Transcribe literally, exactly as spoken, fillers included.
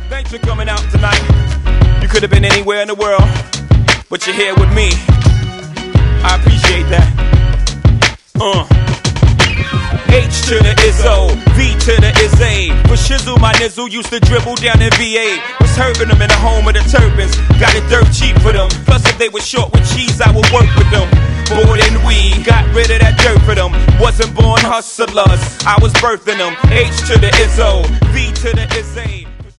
Thanks for coming out tonight. You could have been anywhere in the world, but you're here with me. I appreciate that. Uh. H to the Izzo, V to the Izzy. For shizzle, my nizzle used to dribble down in V A. Was hurting them in the home of the turbans. Got it dirt cheap for them. Plus if they were short with cheese, I would work with them. More than we got rid of that dirt for them. Wasn't born hustlers, I was birthing them. H to the Izzo, V to the Izzy.